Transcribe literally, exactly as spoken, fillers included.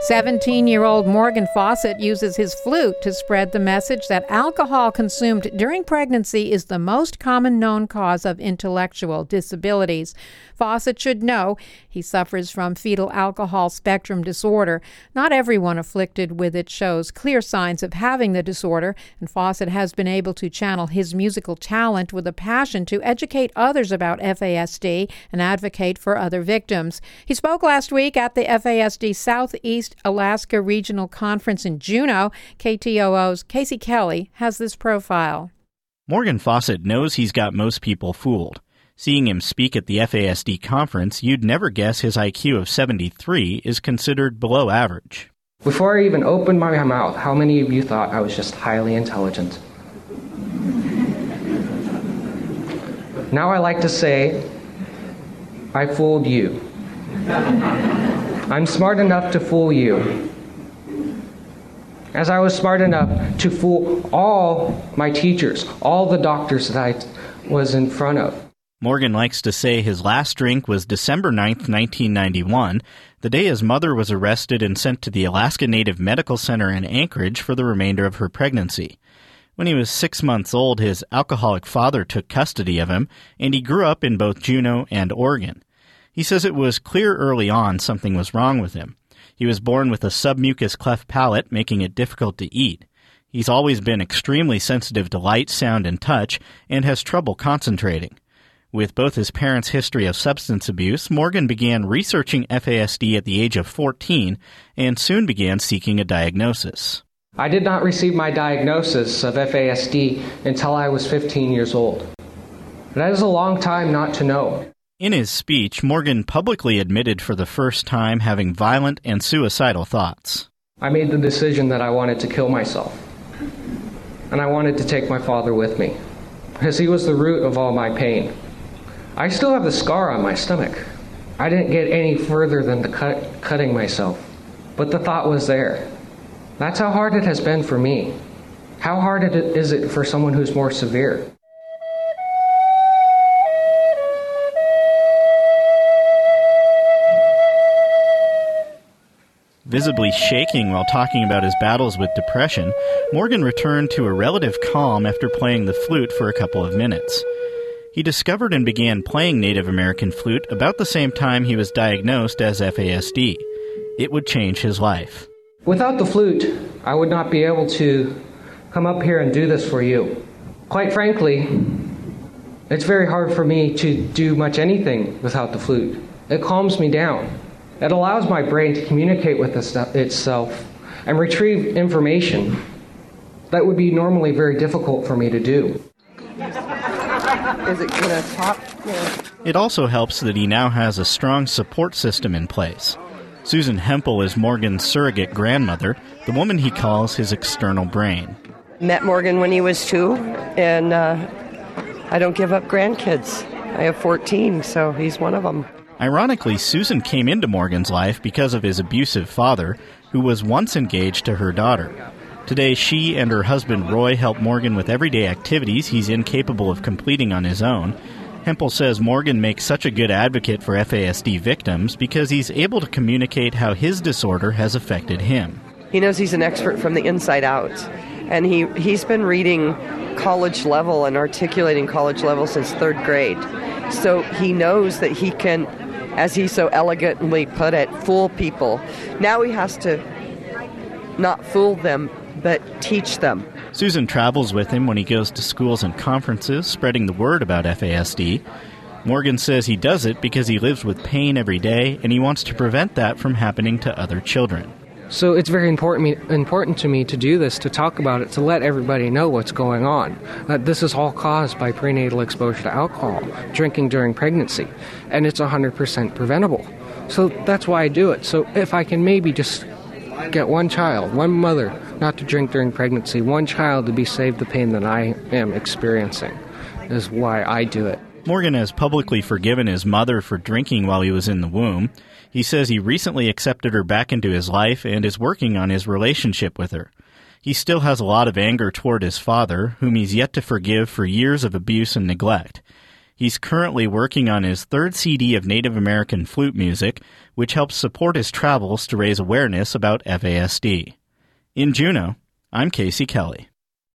seventeen-year-old Morgan Fawcett uses his flute to spread the message that alcohol consumed during pregnancy is the most common known cause of intellectual disabilities. Fawcett should know he suffers from fetal alcohol spectrum disorder. Not everyone afflicted with it shows clear signs of having the disorder, and Fawcett has been able to channel his musical talent with a passion to educate others about F A S D and advocate for other victims. He spoke last week at the F A S D Southeast Alaska Regional Conference in Juneau. K T O O's Casey Kelly has this profile. Morgan Fawcett knows he's got most people fooled. Seeing him speak at the F A S D conference, you'd never guess his I Q of seventy-three is considered below average. Before I even opened my mouth, how many of you thought I was just highly intelligent? Now I like to say, I fooled you. I'm smart enough to fool you, as I was smart enough to fool all my teachers, all the doctors that I was in front of. Morgan likes to say his last drink was December ninth, nineteen ninety-one, the day his mother was arrested and sent to the Alaska Native Medical Center in Anchorage for the remainder of her pregnancy. When he was six months old, his alcoholic father took custody of him, and he grew up in both Juneau and Oregon. He says it was clear early on something was wrong with him. He was born with a submucous cleft palate, making it difficult to eat. He's always been extremely sensitive to light, sound, and touch, and has trouble concentrating. With both his parents' history of substance abuse, Morgan began researching F A S D at the age of fourteen and soon began seeking a diagnosis. I did not receive my diagnosis of F A S D until I was fifteen years old. That is a long time not to know. In his speech, Morgan publicly admitted for the first time having violent and suicidal thoughts. I made the decision that I wanted to kill myself. And I wanted to take my father with me, because he was the root of all my pain. I still have the scar on my stomach. I didn't get any further than the cut, cutting myself, but the thought was there. That's how hard it has been for me. How hard it is it for someone who's more severe? Visibly shaking while talking about his battles with depression, Morgan returned to a relative calm after playing the flute for a couple of minutes. He discovered and began playing Native American flute about the same time he was diagnosed as F A S D. It would change his life. Without the flute, I would not be able to come up here and do this for you. Quite frankly, it's very hard for me to do much anything without the flute. It calms me down. It allows my brain to communicate with itself and retrieve information that would be normally very difficult for me to do. Is it going to top? Yeah. It also helps that he now has a strong support system in place. Susan Hempel is Morgan's surrogate grandmother, the woman he calls his external brain. Met Morgan when he was two, and uh, I don't give up grandkids. I have fourteen, so he's one of them. Ironically, Susan came into Morgan's life because of his abusive father, who was once engaged to her daughter. Today, she and her husband Roy help Morgan with everyday activities he's incapable of completing on his own. Hempel says Morgan makes such a good advocate for F A S D victims because he's able to communicate how his disorder has affected him. He knows he's an expert from the inside out, and he, he's been reading college level and articulating college level since third grade. So he knows that he can, as he so elegantly put it, fool people. Now he has to not fool them, but teach them. Susan travels with him when he goes to schools and conferences, spreading the word about F A S D. Morgan says he does it because he lives with pain every day, and he wants to prevent that from happening to other children. So it's very important me, important to me to do this, to talk about it, to let everybody know what's going on. Uh, this is all caused by prenatal exposure to alcohol, drinking during pregnancy, and it's one hundred percent preventable. So that's why I do it. So if I can maybe just get one child, one mother, not to drink during pregnancy, one child to be saved the pain that I am experiencing, is why I do it. Morgan has publicly forgiven his mother for drinking while he was in the womb. He says he recently accepted her back into his life and is working on his relationship with her. He still has a lot of anger toward his father, whom he's yet to forgive for years of abuse and neglect. He's currently working on his third C D of Native American flute music, which helps support his travels to raise awareness about F A S D. In Juneau, I'm Casey Kelly.